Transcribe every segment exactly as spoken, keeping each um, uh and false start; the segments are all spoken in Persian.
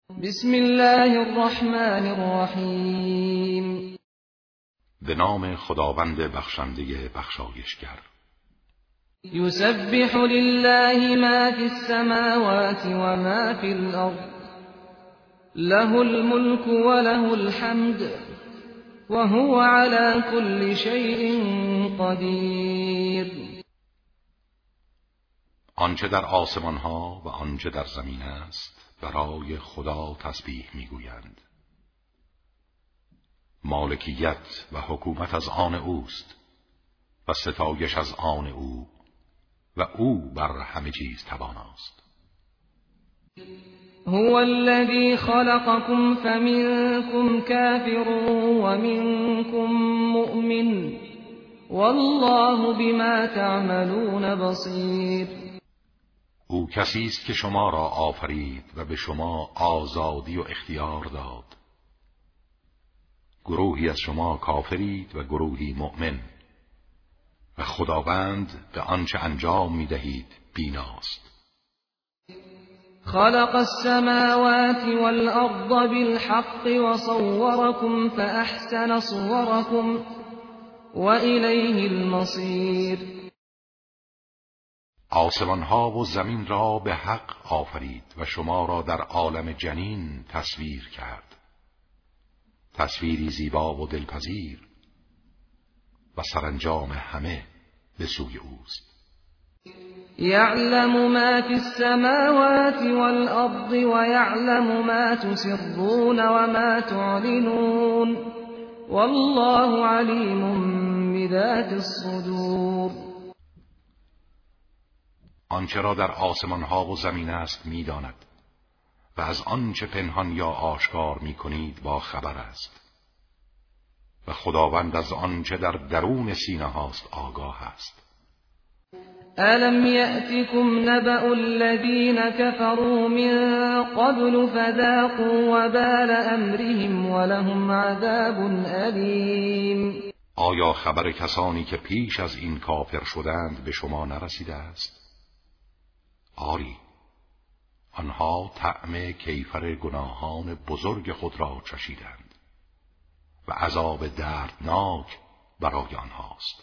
بسم الله الرحمن الرحیم. به نام خداوند بخشنده بخشایشگر. یسبح لله ما فی السماوات و ما فی الارض له الملك و له الحمد و هو علی كل شیء قدیر. آنچه در آسمان ها و آنچه در زمین است برای خدا تسبیح میگویند. مالکیت و حکومت از آن اوست و ستایش از آن او و او بر همه چیز تواناست. هو الذی خلقكم فمنكم کافر و منكم مؤمن والله بما تعملون بصیر. او کسی است که شما را آفرید و به شما آزادی و اختیار داد. گروهی از شما کافرید و گروهی مؤمن و خداوند به آنچه انجام می دهید بیناست. خلق السماوات والأرض بالحق وصوركم فأحسن صوركم وإليه المصير. آسمان ها و زمین را به حق آفرید و شما را در عالم جنین تصویر کرد. تصویری زیبا و دلپذیر و سرانجام همه به سوی اوست. یعلم ما فی السماوات والارض و یعلم ما تسرون و ما تعلنون والله علیم بذات الصدور. آنچه را در آسمان ها و زمین است می‌داند و از آنچه پنهان یا آشکار می‌کنید با خبر است و خداوند از آنچه در درون سینه هاست آگاه است. الم یأتکم نبأ الذین کفروا من قبل فذاقوا وبال امرهم ولهم عذاب الیم. آیا خبر کسانی که پیش از این کافر شدند به شما نرسیده است؟ آری، آنها طعم کیفر گناهان بزرگ خود را چشیدند و عذاب دردناک برای آنهاست.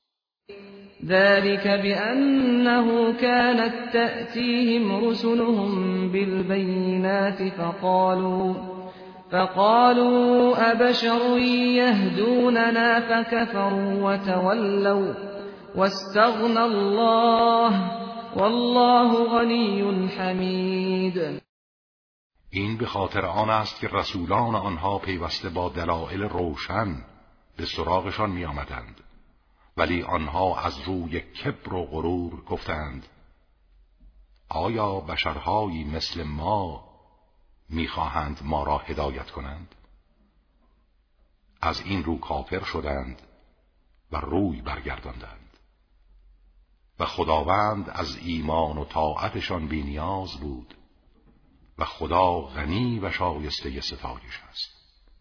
ذلك بأنه كانت تأتيهم رسلهم بالبينات فقالوا فقالوا أبشر يهدوننا فكفروا وتولوا واستغنى الله والله غنی حمید. این به خاطر آن است که رسولان آنها پیوسته با دلایل روشن به سراغشان می آمدند، ولی آنها از روی کبر و غرور گفتند آیا بشرهایی مثل ما می‌خواهند ما را هدایت کنند؟ از این رو کافر شدند و روی برگرداندند و خداوند از ایمان و طاعتشان بی نیاز بود و خدا غنی و شایسته ستایش است.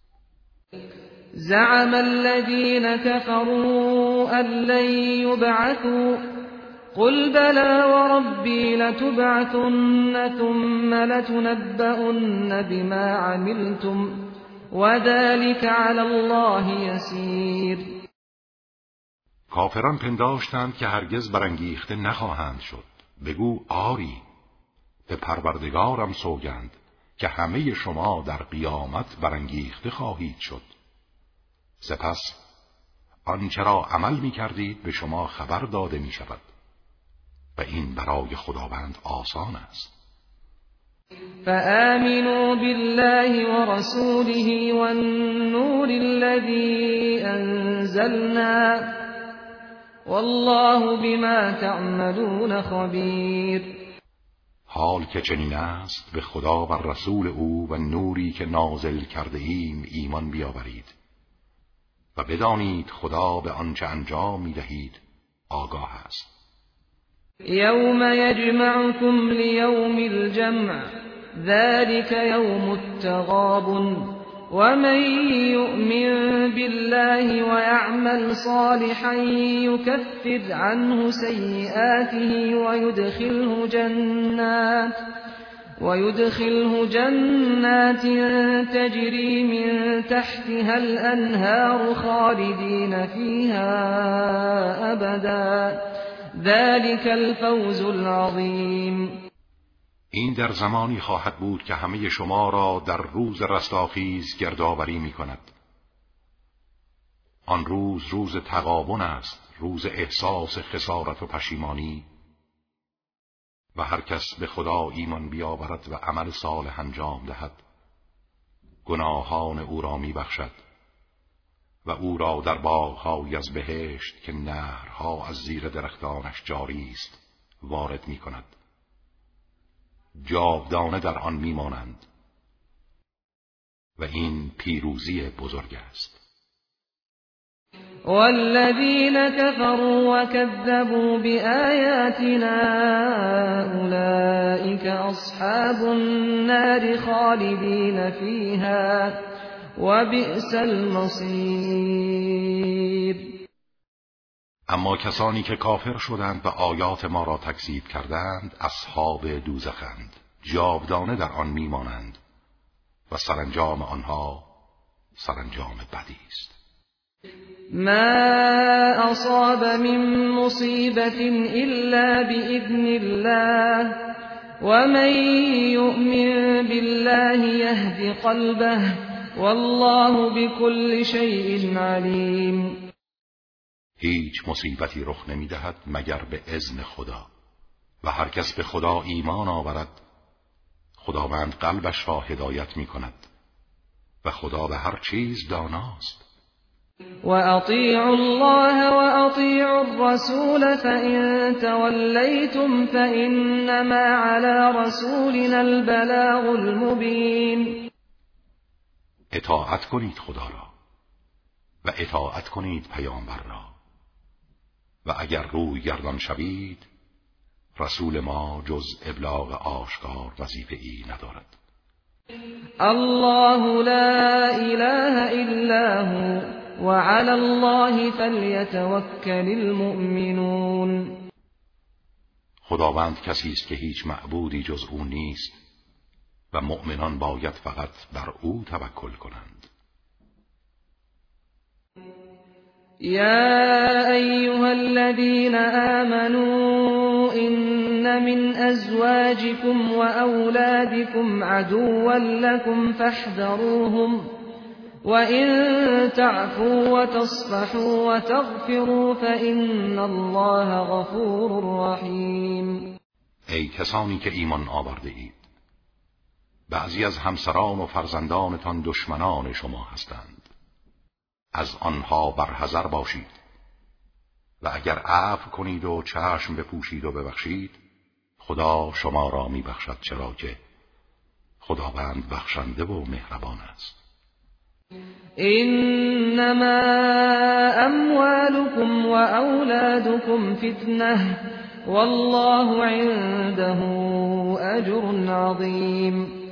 زعم الذين كفروا أن لن يبعثوا قل بلى وربي لتبعثن ثم لتنبؤن بما عملتم وذلك على الله يسير. کافران پنداشتند که هرگز برانگیخته نخواهند شد. بگو آری، به پروردگارم سوگند که همه شما در قیامت برانگیخته خواهید شد. سپس آنچه را عمل می کردید به شما خبر داده می شود و این برای خداوند آسان است. فآمنوا بالله ورسوله والنور الذي أنزلنا والله بما تعملون خبیر. حال که چنین است به خدا و رسول او و نوری که نازل کرده ایم ایمان بیاورید و بدانید خدا به آنچه انجام می دهید آگاه است. یوم یجمعکم لیوم الجمع ذلك یوم التغابن ومن يؤمن بالله ويعمل صالحا يكفر عنه سيئاته ويدخله جنات ويدخله جنات تجري من تحتها الأنهار خالدين فيها أبدا ذلك الفوز العظیم. این در زمانی خواهد بود که همه شما را در روز رستاخیز گردآوری می کند. آن روز روز تغابن است، روز احساس خسارت و پشیمانی، و هر کس به خدا ایمان بیاورد و عمل صالح انجام دهد گناهان او را می بخشد و او را در باغ‌های از بهشت که نهرها از زیر درختانش جاری است وارد می کند. جاودانه در آن می مانند و این پیروزی بزرگ است. والذين كفروا وكذبوا بآياتنا أولئك أصحاب النار خالدين فيها وبئس المصير. اما کسانی که کافر شدند و آیات ما را تکذیب کردند اصحاب دوزخند، جاودانه در آن میمانند و سرانجام آنها سرانجام بدی است. ما أصاب من مصيبة إلا بإذن الله ومن يؤمن بالله يهد قلبه والله بكل شيء عليم. هیچ مصیبتی رخ نمی دهد مگر به اذن خدا و هر کس به خدا ایمان آورد خداوند قلبش را هدایت می کند و خدا به هر چیز داناست. وأطيعوا الله وأطيعوا الرسول فإن توليتم فإنما على رسولنا البلاغ المبين. اطاعت کنید خدا را و اطاعت کنید پیامبر را و اگر روی گردان شوید رسول ما جز ابلاغ آشکار وظیفه ای ندارد. الله لا اله الا هو وعلى الله فليتوكل المؤمنون. خداوند کسی است که هیچ معبودی جز او نیست و مؤمنان باید فقط بر او توکل کنند. يا أيها الذين آمنوا إن من أزواجكم وأولادكم عدوا لكم فاحذروهم وإن تعفوا وتصفحوا وتغفروا فإن الله غفور رحيم. ای کسانی که ایمان آورده اید، بعضی از همسران و فرزندانتان دشمنان شما هستند، از آنها برحذر باشید و اگر عفو کنید و چشم بپوشید و ببخشید خدا شما را می بخشد، چرا که خداوند بخشنده و مهربان است. انما اموالكم واولادكم فتنه والله عنده اجر عظیم.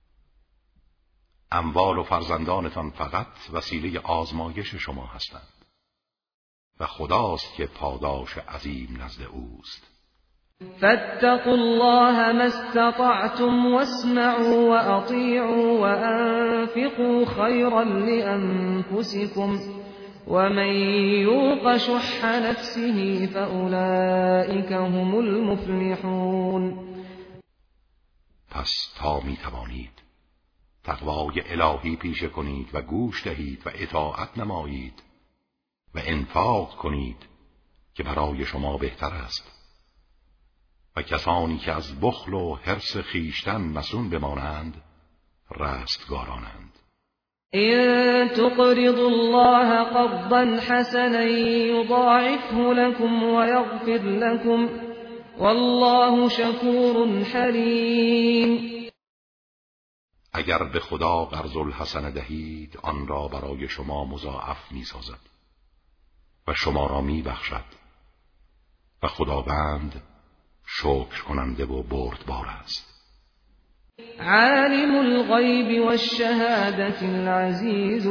اموال و فرزندانتان فقط وسیله آزمایش شما هستند و خداست که پاداش عظیم نزد اوست. فاتقوا الله ما استطعتم واسمعوا واطيعوا وانفقوا خيرا لانفسكم ومن يوق شح نفسه فاولئك هم المفلحون. پس تا می توانید تقوای الهی پیشه کنید و گوش دهید و اطاعت نمایید و انفاق کنید که برای شما بهتر است، و کسانی که از بخل و حرص خیشتن مسون بمانند رستگارانند. إن تقرضوا الله قرضا حسنا يضاعفه لكم ويغفر لكم والله شكور حليم. اگر به خدا قرض الحسنه دهید آن را برای شما مضاعف می سازد و شما را می بخشد و خداوند شکر کننده و بردبار است. عالم الغیب والشهادة العزیز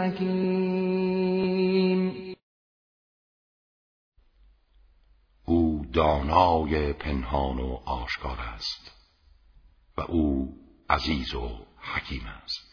الحکیم. او دانای پنهان و آشکار است، و او عزیز و حکیم است.